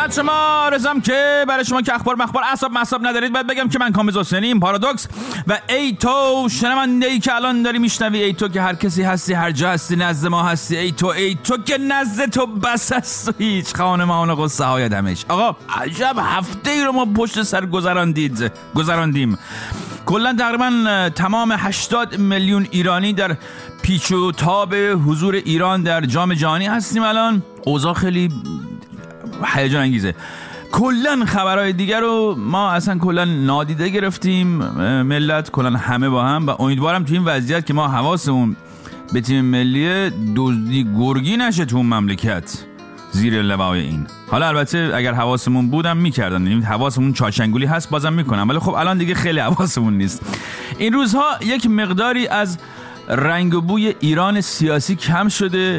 خدمت شما رسم که برای شما که اخبار مخبار اعصاب ندارید باید بگم که من کامبیز حسینیم، پارادوکس و ای تو شنونده‌ای که الان داری میشنوی، ای تو که هر کسی هستی، هر جا هستی، نزد ما هستی، ای تو که نزد تو بس هست و هیچ خانمان و قصه های دمش. آقا عجب هفته ای رو ما پشت سر گذراندیم. کلا تقریبا تمام 80 میلیون ایرانی در پیچ و تاب حضور ایران در جام جهانی هستیم. الان اوضاع خیلی هیجان انگیزه. کلا خبرهای دیگر رو ما اصلا کلا نادیده گرفتیم، ملت کلا همه با هم، و امیدوارم تو این وضعیت که ما حواسمون به تیم ملی دزدی گرگی نشه تو اون مملکت زیر لوای این. حالا البته اگر حواسمون بودم میکردن، یعنی حواسمون چاچنگولی هست بازم میکنم، ولی خب الان دیگه خیلی حواسمون نیست. این روزها یک مقداری از رنگ و بوی ایران سیاسی کم شده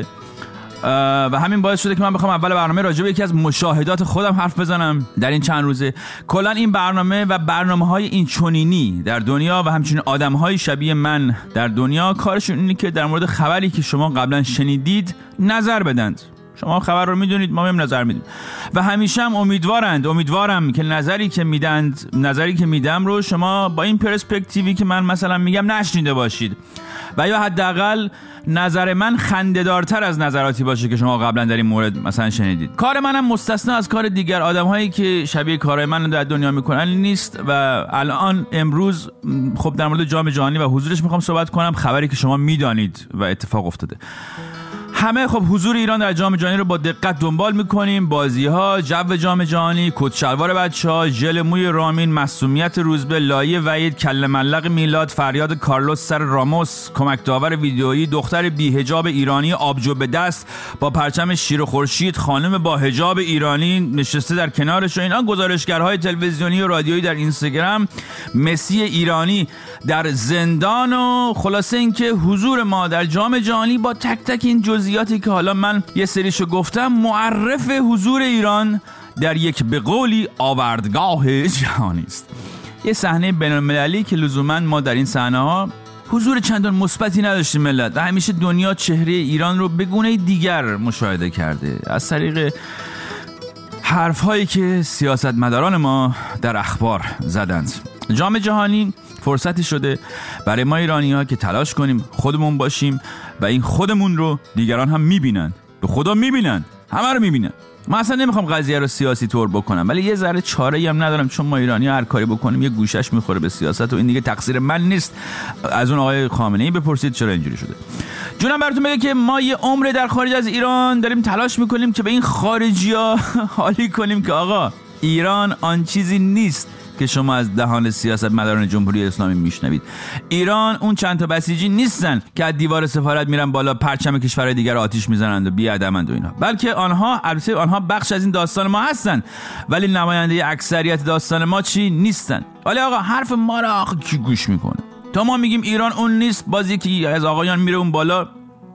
و همین باعث شده که من بخوام اول برنامه راجع به یکی از مشاهدات خودم حرف بزنم در این چند روزه. کلا این برنامه و برنامه‌های این چنینی در دنیا و همچنین آدم‌های شبیه من در دنیا کارشون اینه که در مورد خبری که شما قبلا شنیدید نظر بدند. شما خبر رو میدونید، ما هم نظر میدیم و همیشه هم امیدوارم که نظری که میدم رو شما با این پرسپکتیوی که من مثلا میگم نشنیده باشید، و یا حداقل نظر من خنده‌دارتر از نظراتی باشه که شما قبلا در این مورد مثلا شنیدید. کار منم مستثنا از کار دیگر آدم‌هایی که شبیه کارهای من در دنیا میکنن نیست و الان امروز خب در مورد جام جهانی و حضورش میخوام صحبت کنم، خبری که شما میدانید و اتفاق افتاده. همه خب حضور ایران در جام جهانی رو با دقت دنبال میکنیم، بازی‌ها، جو جام جهانی، کت شلوار بچه‌ها، ژل موی رامین، معصومیت روزبه، لایه وحید، کله ملق میلاد، فریاد کارلوس سر راموس، کمک داور ویدئویی، دختر بی‌حجاب ایرانی آبجو به دست با پرچم شیر و خورشید، خانم با حجاب ایرانی نشسته در کنارش، و اینا گزارشگرهای تلویزیونی و رادیویی در اینستاگرام، مسی ایرانی در زندان، و خلاصه اینکه حضور ما در جام جهانی با تک تک این جزئیاتی که حالا من یه سریشو گفتم معرف حضور ایران در یک به قولی آوردگاه جهانی است. یه صحنه بین‌المللی که لزوما ما در این صحنه‌ها حضور چندان مثبتی نداشتیم ملت، و همیشه دنیا چهره ایران رو به گونه دیگر مشاهده کرده از طریق حرف‌هایی که سیاستمداران ما در اخبار زدند. جام جهانی فرصتی شده برای ما ایرانی‌ها که تلاش کنیم خودمون باشیم و این خودمون رو دیگران هم می‌بینن، به خدا می‌بینن، همه رو می‌بینن. من اصلا نمیخوام قضیه رو سیاسی طور بکنم، ولی یه ذره چاره‌ای هم ندارم، چون ما ایرانی‌ها هر کاری بکنیم یه گوشش میخوره به سیاست و این دیگه تقصیر من نیست. از اون آقای خامنه‌ای بپرسید چرا اینجوری شده. جونم براتون بگه که ما یه عمر در خارج از ایران داریم تلاش میکنیم که به این خارجی‌ها حالی کنیم که آقا ایران آن چیزی نیست که شما از دهان سیاستمداران جمهوری اسلامی میشنوید. ایران اون چند تا بسیجی نیستن که از دیوار سفارت میرن بالا پرچم کشورهای دیگر آتیش میزنند و بی‌ادبند و اینا، بلکه البته آنها بخش از این داستان ما هستن، ولی نماینده اکثریت داستان ما چی نیستن. ولی آقا حرف ما را آخه کی گوش میکنه؟ تا ما میگیم ایران اون نیست، بازی که از آقایان میره اون بالا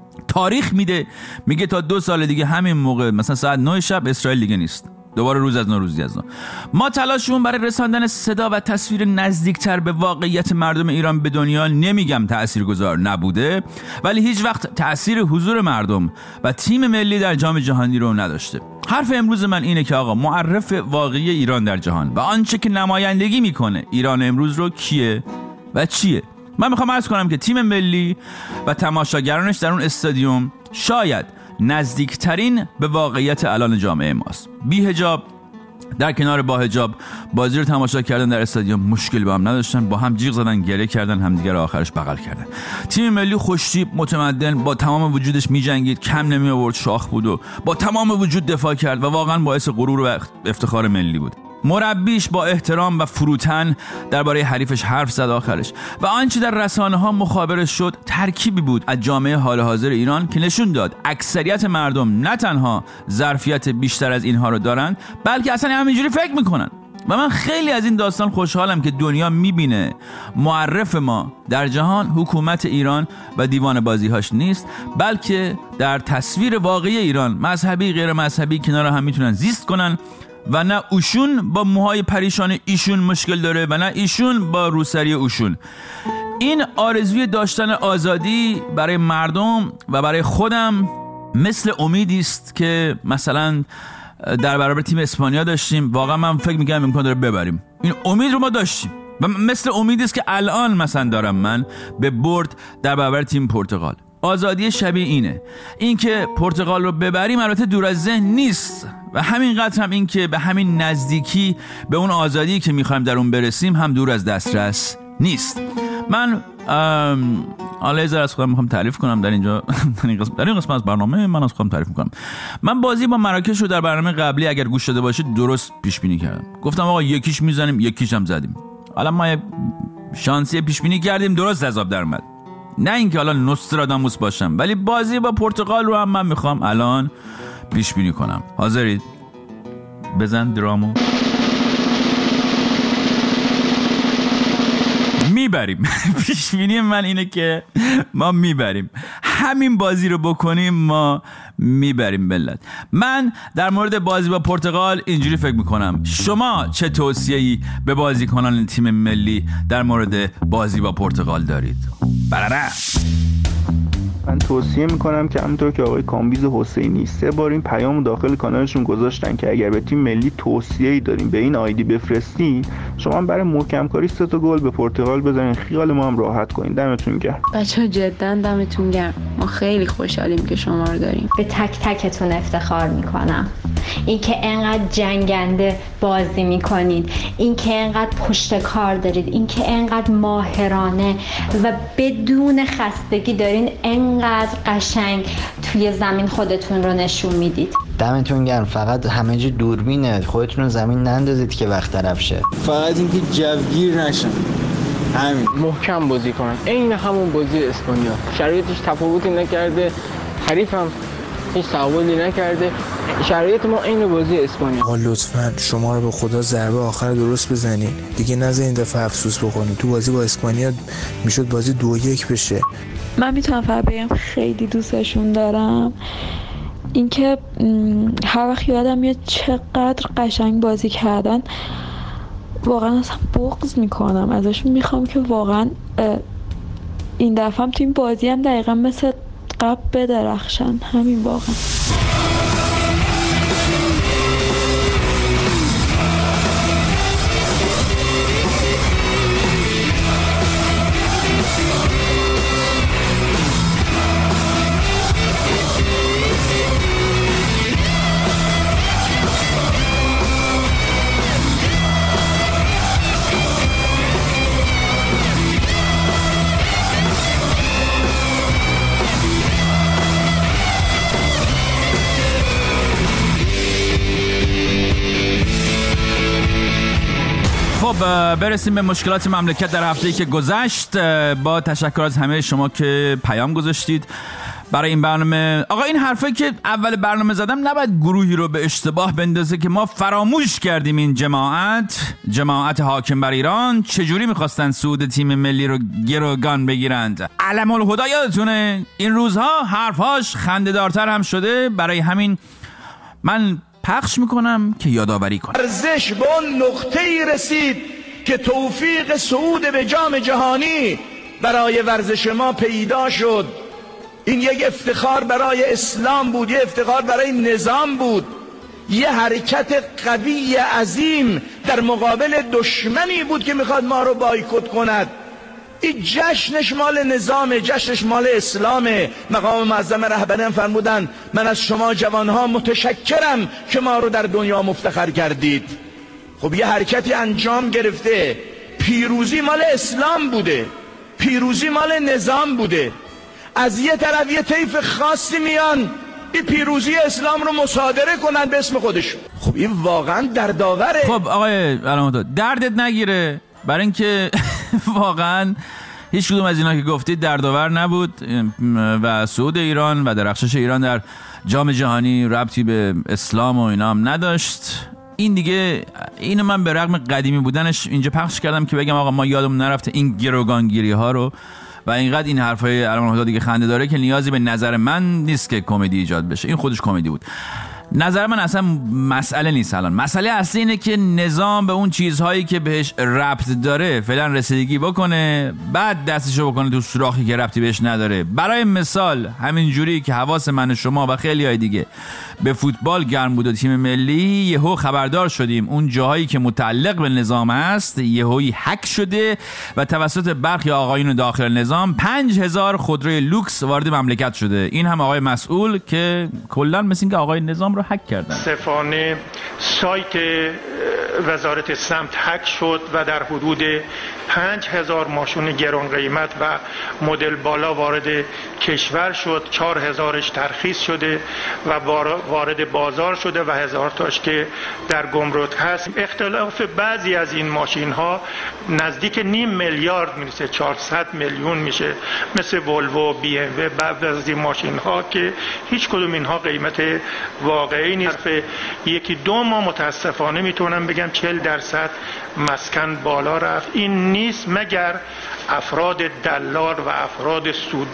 تاریخ میگه تا 2 سال دیگه همین موقع مثلا ساعت 9 شب اسرائیل دیگه نیست، دوباره روز از نو. ما تلاشمون برای رساندن صدا و تصویر نزدیکتر به واقعیت مردم ایران به دنیا نمیگم تاثیرگذار نبوده، ولی هیچ وقت تأثیر حضور مردم و تیم ملی در جام جهانی رو نداشته. حرف امروز من اینه که آقا معرف واقعی ایران در جهان و آنچه که نمایندگی میکنه ایران امروز رو کیه و چیه؟ من میخوام عرض کنم که تیم ملی و تماشاگرانش در اون استادیوم شاید نزدیکترین به واقعیت الان جامعه ماست. بی حجاب در کنار با حجاب بازی رو تماشا کردن در استادیوم، مشکلی با هم نداشتن، با هم جیغ زدن، گریه کردن، همدیگه رو آخرش بغل کردن. تیم ملی خوشتیپ متمدن با تمام وجودش میجنگید، کم نمی آورد، شاخ بود و با تمام وجود دفاع کرد و واقعا باعث غرور و افتخار ملی بود. مربیش با احترام و فروتن درباره حریفش حرف زد آخرش، و آنچه در رسانه‌ها مخابره شد ترکیبی بود از جامعه حال حاضر ایران که نشون داد اکثریت مردم نه تنها ظرفیت بیشتر از اینها رو دارن، بلکه اصلا همینجوری فکر میکنن. و من خیلی از این داستان خوشحالم که دنیا میبینه معرف ما در جهان حکومت ایران و دیوان بازیهاش نیست، بلکه در تصویر واقعی ایران مذهبی غیر مذهبی کنار هم میتونن زیست کنن، و نه اوشون با موهای پریشان ایشون مشکل داره و نه ایشون با روسری اوشون. این آرزوی داشتن آزادی برای مردم و برای خودم مثل امیدی است که مثلا در برابر تیم اسپانیا داشتیم. واقعا من فکر می‌کردم امکان داره ببریم. این امید رو ما داشتیم و مثل امیدی است که الان مثلا دارم من به برد در برابر تیم پرتغال. آزادی شبیه اینه، این که پرتغال رو ببریم البته دور از ذهن نیست و همینقدر هم این که به همین نزدیکی به اون آزادی که میخوایم در اون برسیم هم دور از دسترس نیست. من حالا از خودم میخوام تعریف کنم در اینجا در این قسمت از برنامه من از خودم تعریف میکنم. من بازی با مراکش رو در برنامه قبلی اگر گوش داده باشید درست پیش بینی کردم. گفتم آقا یکیش میزنیم یکیش هم زدیم. حالا ما شانسی پیش بینی کردیم درست عذاب در اومد. نه اینکه حالا نوستراداموس باشم، ولی بازی با پرتغال رو هم من میخوام الان پیش بینی کنم. حاضرید؟ بزن درامو. میبریم. پیش بینی من اینه که ما میبریم. همین بازی رو بکنیم ما میبریم ملت. من در مورد بازی با پرتغال اینجوری فکر میکنم. شما چه توصیه‌ای به بازیکنان تیم ملی در مورد بازی با پرتغال دارید؟ برره. من توصیه میکنم که همونطور که آقای کامبیز حسینی 3 بار این پیام داخل کانالشون گذاشتن که اگر به تیم ملی توصیه‌ای داریم به این آیدی بفرستین، شما برای محکم کاری 3 تا گل به پرتغال بزنین، خیال ما هم راحت کنین. دمتون گرم بچه‌ها، جدا دمتون گرم. ما خیلی خوشحالیم که شما رو داریم. به تک تکتون افتخار میکنم. این که انقدر جنگنده بازی میکنید، این که انقدر پشت کار دارید، این که انقدر ماهرانه و بدون خستگی دارین انقدر قشنگ توی زمین خودتون رو نشون میدید. دمتون گرم. فقط همه جا دوربینه، خودتون رو زمین نندازید که وقت طرف شه. فقط اینکه جوگیر نشن، همین. محکم بازی کنن، عین همون بازی اسپانیا. شرایطش تفاوتی نکرده، حریفم هیچ تحولی نکرده. شرایط ما عین بازی اسپانیا. آقا لطفاً شما رو به خدا ضربه آخر درست بزنید دیگه، نذارین این دفعه افسوس بکنید. تو بازی با اسپانیا میشد بازی 2-1 بشه. من میتونم فقط بگم خیلی دوستشون دارم. اینکه هر وقت یادم میاد چقدر قشنگ بازی کردن، واقعا اصلا بغض میکنم ازشون. میخوام که واقعا این دفعه هم تو این بازی هم دقیقا مثل قبل بدرخشن. همین واقعا. برسیم به مشکلات مملکت در هفته‌ای که گذشت. با تشکر از همه شما که پیام گذاشتید برای این برنامه. آقا این حرفه که اول برنامه زدم نباید گروهی رو به اشتباه بندازه که ما فراموش کردیم این جماعت حاکم بر ایران چجوری میخواستن سود تیم ملی رو گروگان بگیرند. علم الهدا یادتونه این روزها حرفهاش خنده‌دارتر هم شده. برای همین من پخش میکنم که یادآوری کنم. ورزش به اون نقطه‌ای رسید که توفیق صعود به جام جهانی برای ورزش ما پیدا شد. این یک افتخار برای اسلام بود، یک افتخار برای نظام بود، یه حرکت قوی عظیم در مقابل دشمنی بود که میخواد ما رو بایکوت کند. این جشنش مال نظامه، جشنش مال اسلامه. مقام معظم رهبری فرمودن من از شما جوانها متشکرم که ما رو در دنیا مفتخر کردید. خب یه حرکتی انجام گرفته، پیروزی مال اسلام بوده، پیروزی مال نظام بوده. از یه طرف یه طیف خاصی میان این پیروزی اسلام رو مصادره کنن به اسم خودشون. خب این واقعا دردآوره. خب آقای علامت‌ها دردت نگیره، برای اینکه واقعا هیچ کدوم از اینا که گفتید دردآور نبود و صعود ایران و درخشش ایران در جام جهانی ربطی به اسلام و اینا هم نداشت. این دیگه اینو من به رغم قدیمی بودنش اینجا پخش کردم که بگم آقا ما یادمون نرفته این گروگانگیری ها رو و اینقدر این حرفای علامت‌ها دیگه خنده داره که نیازی به نظر من نیست که کمدی ایجاد بشه. این خودش کمدی بود. نظر من اصلا مسئله نیست. الان مسئله اصلی اینه که نظام به اون چیزهایی که بهش ربط داره فعلا رسیدگی بکنه، بعد دستشو بکنه تو سوراخی که ربطی بهش نداره. برای مثال همین جوری که حواس من و شما و خیلی های دیگه به فوتبال گرم بود و تیم ملی، یهو خبردار شدیم اون جاهایی که متعلق به نظام هست یهویی هک شده و توسط برخی آقایون داخل نظام 5000 خودروی لوکس وارد مملکت شده. این هم آقای مسئول که کلا مثل اینکه آقای نظام رو هک کردن. صفانه سایت وزارت سمت هک شد و در حدود 5000 ماشین گران قیمت و مدل بالا وارد کشور شد. 4000ش ترخیص شده و وارد بازار شده و 1000 تاش که در گمرک هست. اختلاف بعضی از این ماشین ها نزدیک نیم میلیارد میرسه، 400 میلیون میشه، مثل ولوو، بی ام و بعضی از این ماشین ها که هیچ کدوم اینها قیمت واقعی نیست. یکی دو ماه متاسفانه میتونم بگم 40% مسکن بالا رفت. این نیست مگر افراد دلال و افراد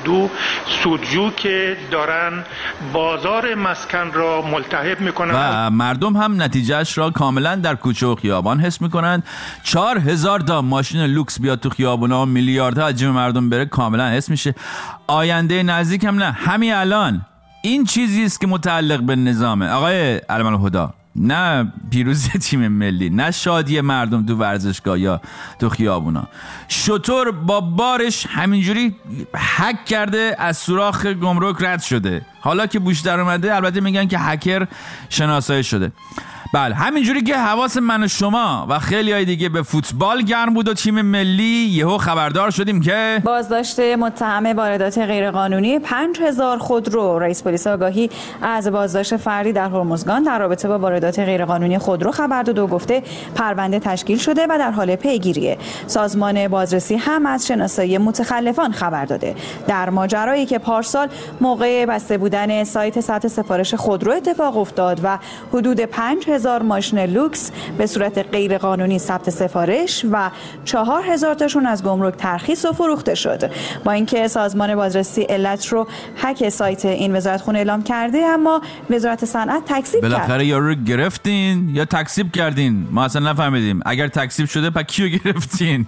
سودجو که دارن بازار مسکن را ملتهب میکنن و مردم هم نتیجهش را کاملا در کوچه و خیابان حس میکنن. 4000 تا ماشین لوکس بیاد تو خیابونا، میلیاردها از جیب مردم بره، کاملا حس میشه. آینده نزدیک هم نه، همین الان این چیزی است که متعلق به نظامه. آقای علم الهدی، نه پیروزی تیم ملی، نه شادی مردم تو ورزشگاه یا تو خیابونا. شطور با بارش همینجوری هک کرده، از سوراخ گمرک رد شده. حالا که بوش در اومده البته میگن که هکر شناسایی شده. بله، همینجوری که حواس من و شما و خیلی های دیگه به فوتبال گرم بود و تیم ملی، یهو خبردار شدیم که بازداشت متهم واردات غیرقانونی 5000 خودرو. رئیس پلیس آگاهی از بازداشت فردی در هرمزگان در رابطه با واردات غیرقانونی خودرو خبر داد و گفته پرونده تشکیل شده و در حال پیگیریه. سازمان بازرسی هم از شناسایی متخلفان خبر داده. در ماجرایی که پارسال موقع بسته بودن سایت ثبت سفارش خودرو اتفاق افتاد و حدود 5000 ماشین لوکس به صورت غیر قانونی ثبت سفارش و 4000 تاشون از گمرک ترخیص و فروخته شد. با اینکه سازمان بازرسی علت رو هک سایت این وزارتخونه اعلام کرده، اما وزارت صنعت تکذیب کرد. بالاخره یارو رو گرفتین یا تکذیب کردین؟ ما اصلا نفهمیدیم. اگر تکذیب شده پس کیو گرفتین؟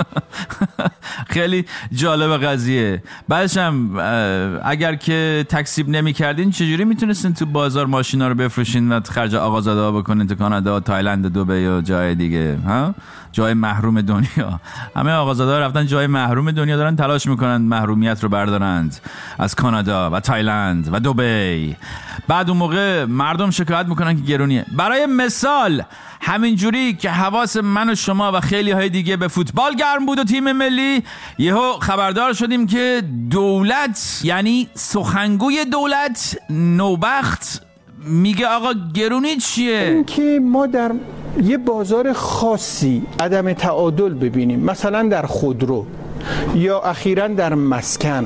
خیلی جالب قضیه. بعدش هم اگر که تکذیب نمی‌کردین چجوری میتونستین تو بازار ماشینا رو بفروشین و خرج آقازاده بکنین تو کانادا، تایلند، دبی یا جای دیگه؟ ها، جای محروم دنیا. همه آقازاده‌ها رفتن جای محروم دنیا، دارن تلاش میکنن محرومیت رو بردارند از کانادا و تایلند و دبی. بعد اون موقع مردم شکایت میکنن که گرونیه. برای مثال همینجوری که حواس من و شما و خیلی های دیگه به فوتبال گرم بود و تیم ملی، یهو خبردار شدیم که دولت، یعنی سخنگوی دولت نوبخت، میگه آقا گرونی چیه؟ این که ما در یه بازار خاصی عدم تعادل ببینیم، مثلا در خودرو یا اخیراً در مسکن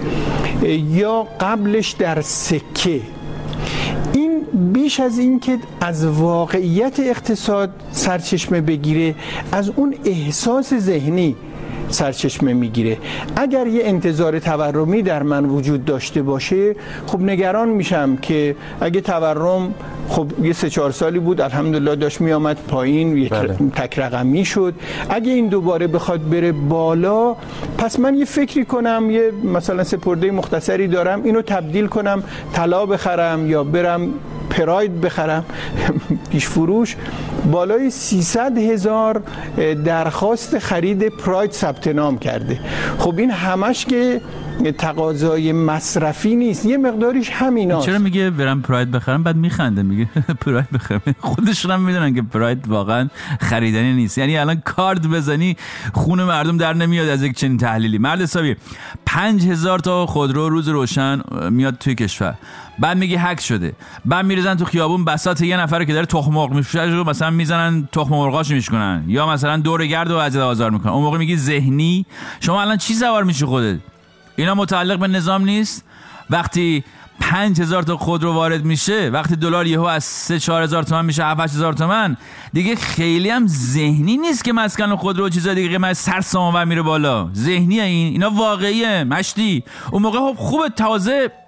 یا قبلش در سکه، این بیش از این که از واقعیت اقتصاد سرچشمه بگیره، از اون احساس ذهنی سرچشمه میگیره. اگر یه انتظار تورمی در من وجود داشته باشه، خب نگران میشم که اگه تورم خب یه 3-4 سالی بود الحمدلله داشت میامد پایین، یک تک رقمی شد، اگه این دوباره بخواد بره بالا، پس من یه فکری کنم، یه مثلا سپرده مختصری دارم، اینو تبدیل کنم طلا بخرم یا برم پراید بخرم. پیش فروش بالای 300,000 درخواست خرید پراید ثبت نام کرده. خب این همش که تقاضای مصرفی نیست، یه مقداریش همیناست. چرا میگه برم پراید بخرم بعد میخنده، میگه پراید بخرم؟ خودشون هم میدونن که پراید واقعا خریدنی نیست. یعنی الان کارت بزنی خون مردم در نمیاد از یک چنین تحلیلی. مرد حسابی 5000 تا خودرو روز روشن میاد توی کشور، بعد میگه هک شده، بعد میریزن تو خیابون بساط یه نفره که داره تخم مرغ میفروشه رو مثلا میزنن، تخم مرغاشو میشکنن یا مثلا دور گرد و اذیت آزار میکنن. اون موقع میگی ذهنی؟ شما الان چی سوار میشی خودت؟ اینا متعلق به نظام نیست؟ وقتی 5000 تا خودرو وارد میشه، وقتی دلار یهو از 3-4 هزار تومان میشه 7-8 هزار تومان، دیگه خیلی هم ذهنی نیست که مسکن خودرو و چیزای دیگه قیمت سرسام‌آور میره بالا. ذهنیه اینا واقعیه مشتی. اون موقع خوبه تازه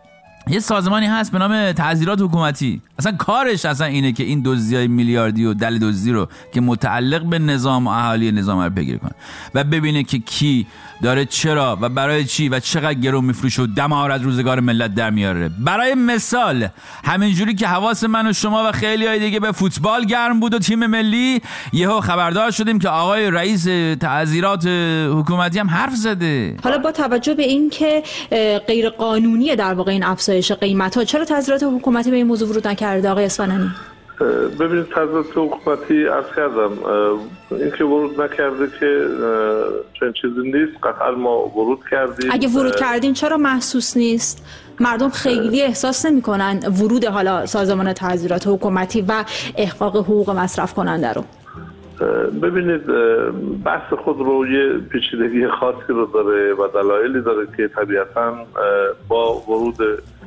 یه سازمانی هست به نام تعزیرات حکومتی. اصلا کارش اصلا اینه که این دزدی‌های میلیاردی و دل دزدی رو که متعلق به نظام و اهالی نظام رو پیگیری کنه و ببینه که کی داره چرا و برای چی و چقدر گرون میفروشه و دمار از روزگار ملت در میاره. برای مثال همینجوری که حواس من و شما و خیلی‌های دیگه به فوتبال گرم بود و تیم ملی، یهو خبردار شدیم که آقای رئیس تعزیرات حکومتی هم حرف زده. حالا با توجه به این که غیر قانونیه در واقع این افزایش قیمت‌ها، چرا تعزیرات حکومتی به این موضوع ورود نکرده آقای اصفهانی؟ ببینید تعزیرات حکومتی عرض کردم این که ورود نکرده که چنین چیزی نیست. قطعا ما ورود کردیم. اگه ورود کردین چرا محسوس نیست؟ مردم خیلی احساس نمی‌کنن ورود حالا سازمان تعزیرات حکومتی و احقاق حقوق مصرف کننده رو. ببینید بحث خودرویی پیچیدگی خاصی رو داره و دلایلی داره که طبیعتاً با ورود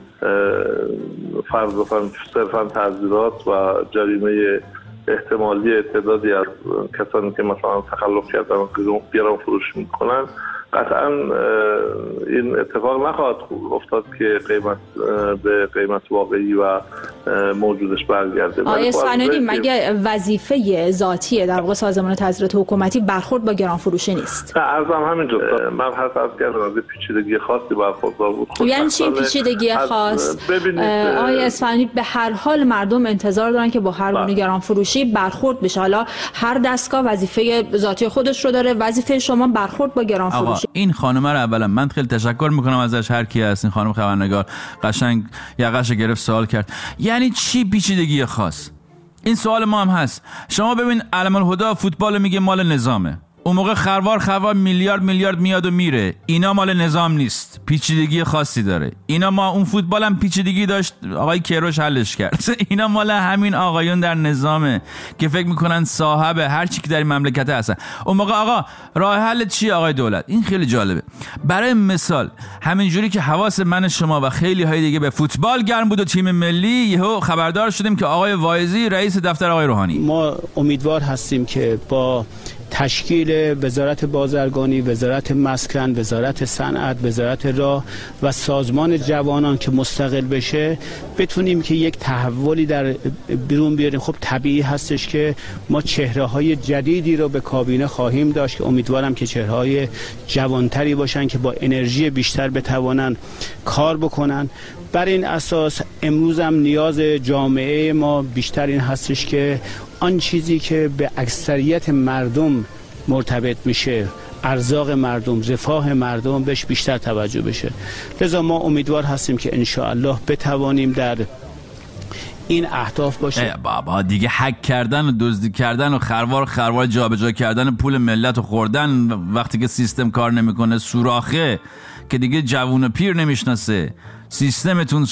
صرفاً تعزیرات و جریمه احتمالی تعدادی از کسانی که مثلا تخلف کردن و گران فروش میکنن قطعاً این اتفاق نخواهد افتاد که قیمت به قیمت واقعی و موجودش برگرده. آقای اصفهانی مگه وظیفه ذاتی در واقع سازمان تعزیرات حکومتی برخورد با گران فروشی نیست؟ عرضم همینجا من حرف از کردم از پیچیدگی خاصی برخوردار بود. یعنی چی پیچیدگی خاص؟ آقای اصفهانی به هر حال مردم انتظار دارن که با هر گونه گران فروشی برخورد بشه. حالا هر دستگاه وظیفه ذاتی خودش رو داره، وظیفه شما برخورد با گران فروشی. این خانم رو اولا من خیلی تشکر میکنم ازش، هر کی هست این خانم خبرنگار قشنگ یقش گرفت سوال کرد. یعنی چی پیچیدگی خاص؟ این سوال ما هم هست. شما ببین علم الهدی فوتبال میگه مال نظامه، اون موقع خروار میلیارد میاد و میره. اینا مال نظام نیست، پیچیدگی خاصی داره. اینا ما اون فوتبال هم پیچیدگی داشت، آقای کیروش حلش کرد. اینا مال همین آقایون در نظامه که فکر میکنن صاحب هر چی که در این مملکت هستن. اون موقع آقا راه حل چیه آقای دولت؟ این خیلی جالبه. برای مثال همینجوری که حواس من شما و خیلی های دیگه به فوتبال گرم بود و تیم ملی، یهو خبردار شدیم که آقای واعظی رئیس دفتر آقای روحانی. ما امیدوار هستیم که با تشکیل وزارت بازرگانی، وزارت مسکن، وزارت صنعت، وزارت راه و سازمان جوانان که مستقل بشه بتونیم که یک تحولی در بیرون بیاریم. خب طبیعی هستش که ما چهره‌های جدیدی رو به کابینه خواهیم داشت که امیدوارم که چهره‌های جوانتری باشن که با انرژی بیشتر بتوانن کار بکنن. بر این اساس امروز هم نیاز جامعه ما بیشتر این هستش که آن چیزی که به اکثریت مردم مرتبط میشه، ارزاق مردم، رفاه مردم، بهش بیشتر توجه بشه. لذا ما امیدوار هستیم که انشاءالله بتوانیم در این اهداف باشه. بابا دیگه حک کردن و دزدی کردن و خروار جابجا کردن پول ملت و خوردن وقتی که سیستم کار نمیکنه سوراخه که دیگه جوون و پیر نمیشناسه. سیستمتون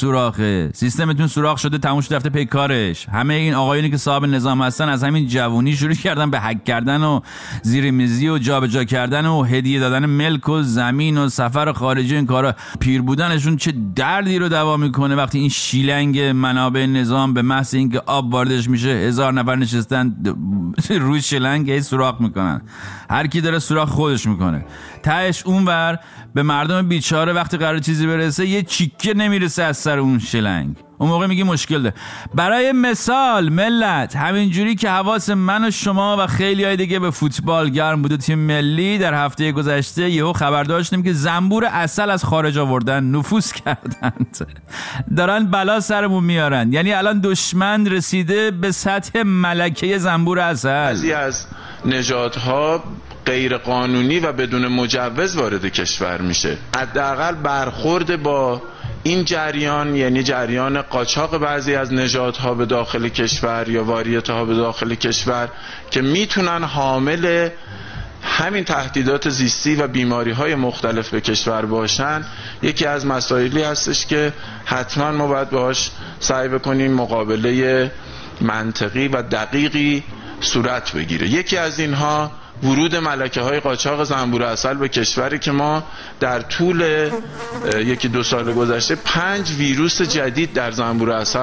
سوراخ شده، تموم شده رفته پی کارش. همه این آقایونی که صاحب نظام هستن از همین جوونی شروع کردن به حک کردن و زیر میزی و جابجا کردن و هدیه دادن ملک و زمین و سفر خارجی. این کارا پیر بودنشون چه دردی رو دوا میکنه وقتی این شیلنگ منابع نظام به محض اینکه آب واردش میشه 1000 نفر نشستن روی شیلنگ سوراخ میکنن. هر کی داره سوراخ خودش میکنه. تهش اونور به مردم بیچاره وقتی قرار چیزی برسه یه چیکه نمیرسه از سر اون شلنگ. اون موقع میگی مشکل ده. برای مثال ملت همینجوری که حواس من و شما و خیلی های دیگه به فوتبال گرم بود و تیم ملی، در هفته گذشته یهو خبر داشتیم که زنبور عسل از خارج آوردن، نفوذ کردند، دارن بلا سرمون میارن. یعنی الان دشمن رسیده به سطح ملکه زنبور عسل. بعضی از نژادها غیر قانونی و بدون مجوز وارد کشور میشه. حداقل برخورد با این جریان، یعنی جریان قاچاق بعضی از نژادها به داخل کشور یا واریتها به داخل کشور که میتونن حامل همین تهدیدات زیستی و بیماری‌های مختلف به کشور باشن، یکی از مسائلی هستش که حتما ما باید باهاش سعی بکنیم مقابله منطقی و دقیقی صورت بگیره. یکی از اینها ورود ملکه‌های قاچاق زنبور عسل به کشوری که ما در طول 1-2 سال گذشته 5 ویروس جدید در زنبور عسل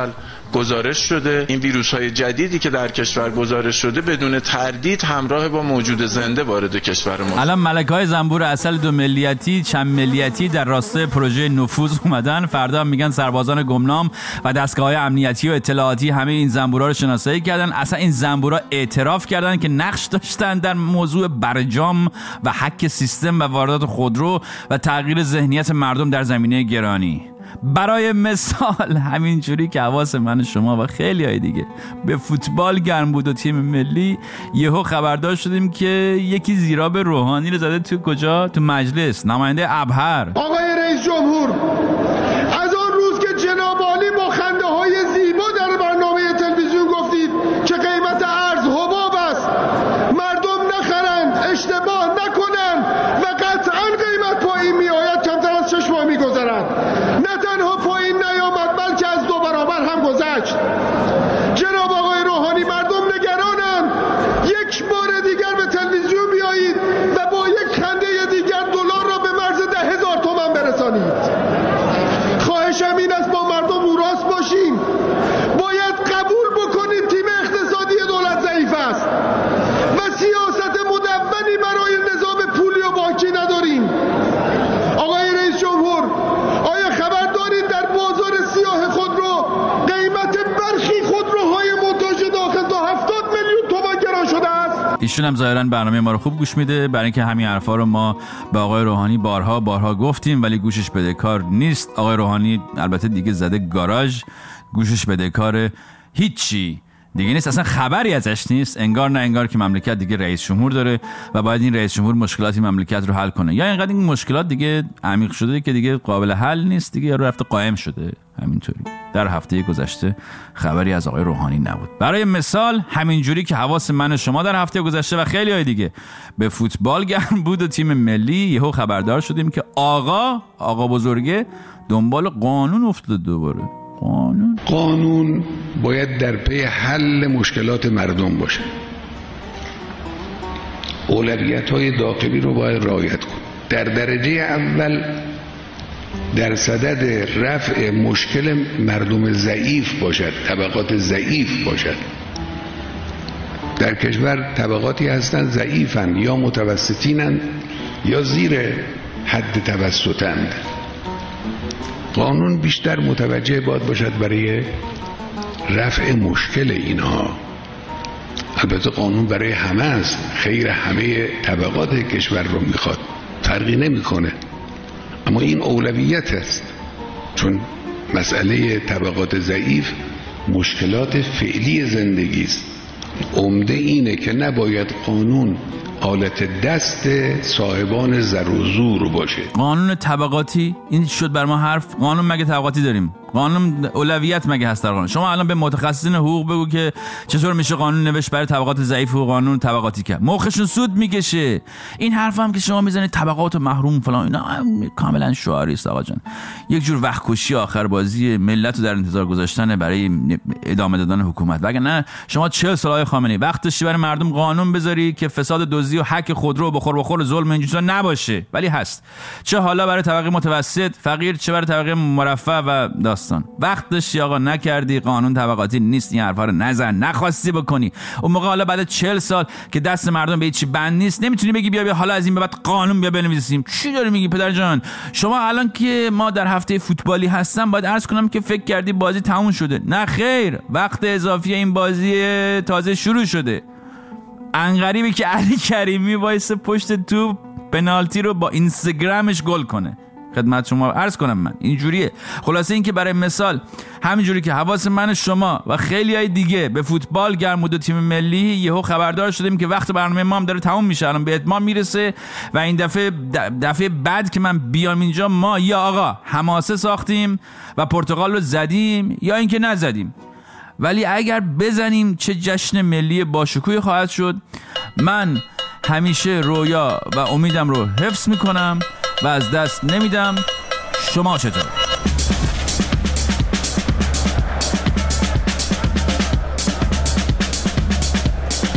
گزارش شده. این ویروس‌های جدیدی که در کشور گزارش شده بدون تردید همراه با موجود زنده وارد کشور ما. الان ملک‌های زنبور عسل 2 ملیتی چند ملیتی در راستای پروژه نفوذ اومدن. فردا میگن سربازان گمنام و دستگاه‌های امنیتی و اطلاعاتی همه این زنبورا رو شناسایی کردن. اصلا این زنبورا اعتراف کردن که نقش داشتن در موضوع برجام و هک سیستم و واردات خودرو و تغییر ذهنیت مردم در زمینه گرانی. برای مثال همینجوری که حواس من شما و خیلی های دیگه به فوتبال گرم بود و تیم ملی، یهو خبردار شدیم که یکی زیراب روحانی رو زده تو کجا؟ تو مجلس، نماینده ابهر. آقای رئیس جمهور، از آن روز که جناب عالی با خنده های زیبا در برنامه تلویزیون گفتید که قیمت ارز حباب است، مردم نخرند، اشتباه نکنند و قطعا قیمت پایین می آید، کمتر از 6 ماه می گذرد. نه تنها پایین نیامد بلکه از 2 برابر هم گذشت. جناب آقای روحانی، مردم نگرانند. یک بار دیگر به تلویزیون بیایید و با یک خنده دیگر دلار را به مرز 10,000 تومان برسانید. خواهشم این است با مردم رو راست باشیم. باید قبول بکنید تیم اقتصادی دولت ضعیف است و سیاست مدونی برای نظام پولی و بانکی نداریم. آقای رئیس جمهور، آیا خبر دارید در بازار سیاه خودرو قیمت برخی خودروهای منتاژ داخل تا 70 میلیون تومان گران شده است؟ ایشون هم ظاهرا برنامه ما رو خوب گوش میده، برای اینکه همین حرفا رو ما به آقای روحانی بارها گفتیم ولی گوشش بدهکار نیست. آقای روحانی البته دیگه زده گاراژ، گوشش بدهکار هیچی دیگه نیست، اصلا خبری ازش نیست. انگار نه انگار که مملکت دیگه رئیس جمهور داره و باید این رئیس جمهور مشکلات مملکت رو حل کنه، یا اینقدر این مشکلات دیگه عمیق شده که دیگه قابل حل نیست دیگه، یا رفته قائم شده. همینطوری در هفته گذشته خبری از آقای روحانی نبود. برای مثال همینجوری که حواس من و شما در هفته گذشته و خیلی های دیگه به فوتبال گرم بود و تیم ملی، یهو خبردار شدیم که آقا بزرگه دنبال قانون افتاده. دوباره قانون باید در پی حل مشکلات مردم باشه. اولویت‌های داخلی رو باید رعایت کن. در درجه اول در صدد رفع مشکل مردم ضعیف باشد، طبقات ضعیف باشد. در کشور طبقاتی هستند ضعیفند، یا متوسطینند یا زیر حد توسطند. قانون بیشتر متوجه باید باشد برای رفع مشکل اینها. البته قانون برای همه است، خیر همه طبقات کشور رو میخواد، فرقی نمیکنه، اما این اولویت است، چون مسئله طبقات ضعیف مشکلات فعلی زندگی است. عمده اینه که نباید قانون آلت دست صاحبان زر و زور باشه. قانون طبقاتی، این شد بر ما حرف. قانون مگه طبقاتی داریم؟ قانون اولویت مگه هست در قانون؟ شما الان به متخصصین حقوق بگو که چطور میشه قانون نوشت برای طبقات ضعیف و قانون طبقاتی کرد، مخشون سود میکشه. این حرف هم که شما میزنید طبقات محروم فلان، اینا کاملا شعاری است آقا جان. یک جور وقت کشی آخر بازی ملت رو در انتظار گذاشتن برای ادامه دادن حکومت. وگرنه شما 40 سال خامنه‌ای وقت داشتی برای مردم قانون بذاری که فساد دزدی و هک خودرو بخور ظلم این چیزا نباشه، ولی هست. چه حالا برای طبقه متوسط فقیر، چه برای طبقه مرفه و داستان. وقت داشتی آقا، نکردی. قانون طبقاتی نیست، این حرفا رو نزن، نخواستی بکنی. اون موقع حالا بعد 40 سال که دست مردم به هیچ بند نیست، نمیتونی بگی بیا حالا از این به بعد قانون بیا بنویسیم. چی داری میگی پدر جان؟ شما الان که ما در هفته فوتبالی هستم باید عرض کنم که فکر کردی بازی تموم شده. نه خیر، وقت اضافی این بازی تازه شروع شده. انقریبی که علی کریمی وایسه پشت توپ پنالتی رو با اینستاگرامش گل کنه. خدمت شما عرض کنم من اینجوریه. خلاصه این که برای مثال همینجوری که حواس من شما و خیلی های دیگه به فوتبال گرم بود و تیم ملی، یهو خبردار شدیم که وقت برنامه ما هم داره تموم میشه، الان به اتمام میرسه و این دفعه بعد که من بیام اینجا ما یا آقا حماسه ساختیم و پرتغال رو زدیم یا اینکه نزدیم، ولی اگر بزنیم چه جشن ملی باشکوهی خواهد شد. من همیشه رویا و امیدم رو حفظ میکنم و از دست نمیدم. شما چطور؟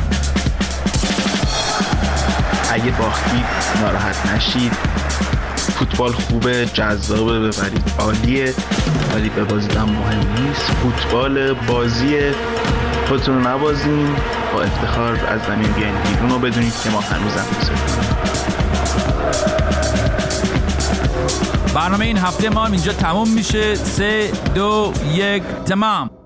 اگه باختید ناراحت نشید، فوتبال خوبه، جذابه، ببرید عالیه، ولی به بازی هم مهم نیست. فوتبال بازیه، خودتون رو نبازین، با افتخار از زمین بیاین بیرون رو بدونید که ما هنوزم دوست داریم. برنامه این هفته ما اینجا تموم میشه. 3 2 1 تمام.